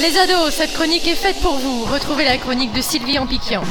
Les ados, cette chronique est faite pour vous. Retrouvez la chronique de Sylvie en piquant.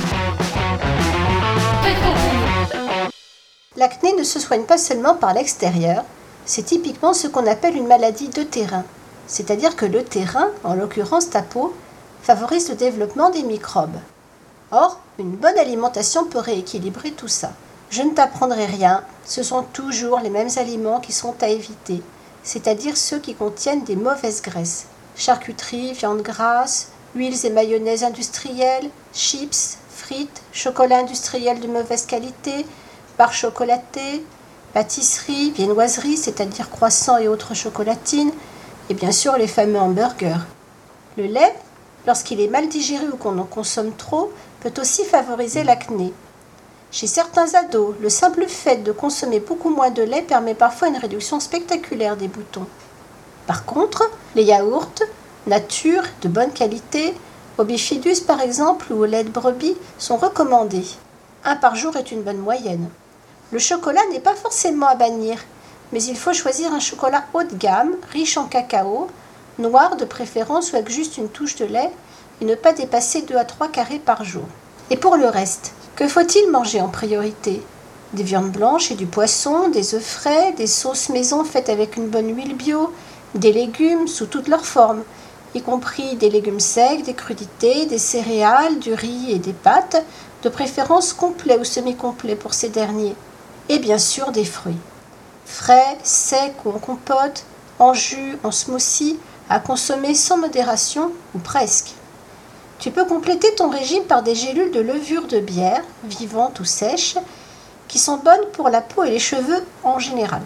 Faite pour vous. L'acné ne se soigne pas seulement par l'extérieur, c'est typiquement ce qu'on appelle une maladie de terrain. C'est-à-dire que le terrain, en l'occurrence ta peau, favorise le développement des microbes. Or, une bonne alimentation peut rééquilibrer tout ça. Je ne t'apprendrai rien, ce sont toujours les mêmes aliments qui sont à éviter, c'est-à-dire ceux qui contiennent des mauvaises graisses. Charcuterie, viande grasse, huiles et mayonnaises industrielles, chips, frites, chocolat industriel de mauvaise qualité, barres chocolatées, pâtisseries, viennoiseries, c'est-à-dire croissants et autres chocolatines, et bien sûr les fameux hamburgers. Le lait, lorsqu'il est mal digéré ou qu'on en consomme trop, peut aussi favoriser l'acné. Chez certains ados, le simple fait de consommer beaucoup moins de lait permet parfois une réduction spectaculaire des boutons. Par contre, les yaourts, nature, de bonne qualité, au bifidus par exemple ou au lait de brebis, sont recommandés. 1 par jour est une bonne moyenne. Le chocolat n'est pas forcément à bannir, mais il faut choisir un chocolat haut de gamme, riche en cacao, noir de préférence ou avec juste une touche de lait, et ne pas dépasser 2 à 3 carrés par jour. Et pour le reste, que faut-il manger en priorité ? Des viandes blanches et du poisson, des œufs frais, des sauces maison faites avec une bonne huile bio, des légumes sous toutes leurs formes, y compris des légumes secs, des crudités, des céréales, du riz et des pâtes, de préférence complets ou semi-complets pour ces derniers. Et bien sûr des fruits. Frais, secs ou en compote, en jus, en smoothie, à consommer sans modération ou presque. Tu peux compléter ton régime par des gélules de levure de bière, vivantes ou sèches, qui sont bonnes pour la peau et les cheveux en général.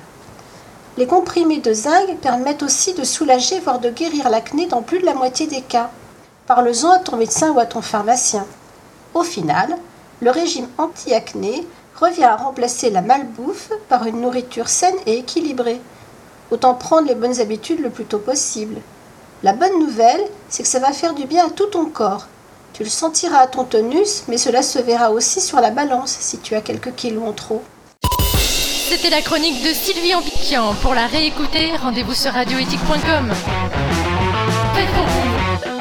Les comprimés de zinc permettent aussi de soulager, voire de guérir l'acné dans plus de la moitié des cas. Parle-en à ton médecin ou à ton pharmacien. Au final, le régime anti-acné revient à remplacer la malbouffe par une nourriture saine et équilibrée. Autant prendre les bonnes habitudes le plus tôt possible. La bonne nouvelle, c'est que ça va faire du bien à tout ton corps. Tu le sentiras à ton tonus, mais cela se verra aussi sur la balance si tu as quelques kilos en trop. C'était la chronique de Sylvie en piquant. Pour la réécouter, rendez-vous sur radioéthique.com. Faites pour vous.